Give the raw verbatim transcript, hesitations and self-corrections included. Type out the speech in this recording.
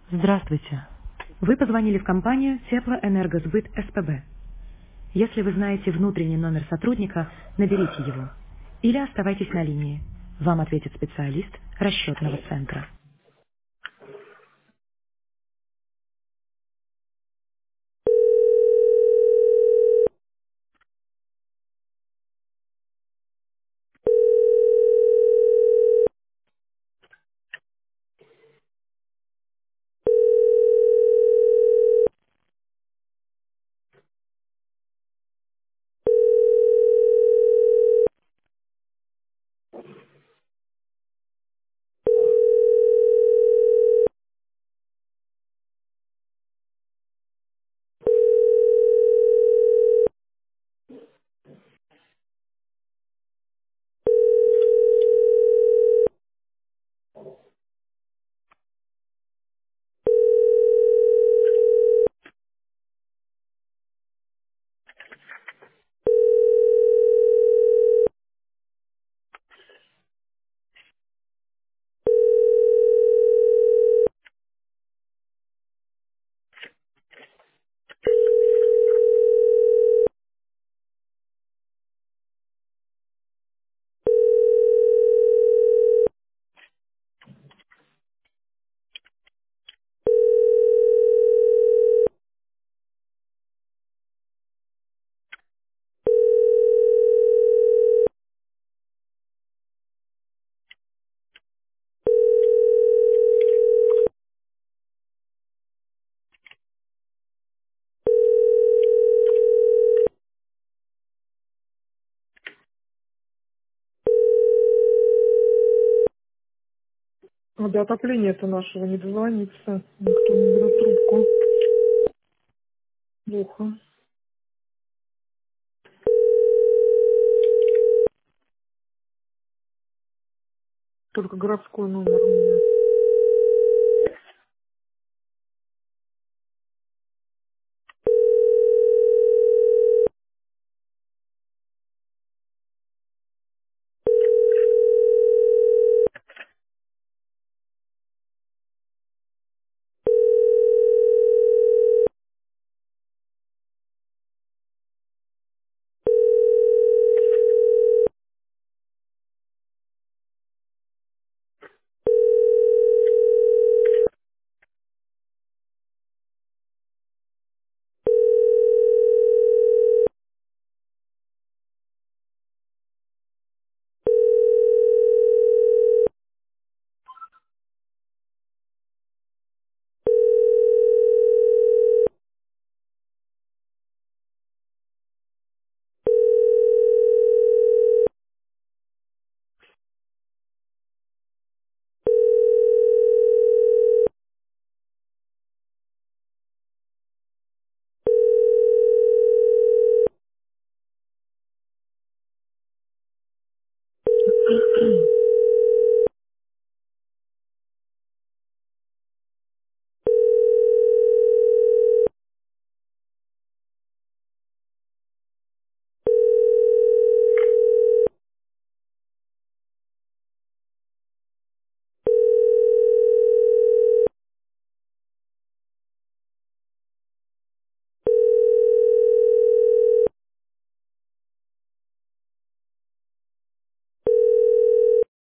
Здравствуйте. Вы позвонили в компанию Теплоэнергосбыт СПБ. Если вы знаете внутренний номер сотрудника, наберите его. Или оставайтесь на линии. Вам ответит специалист расчетного центра. А до отопления-то нашего не дозвониться. Никто не берет трубку. Плохо. Только городской номер у меня.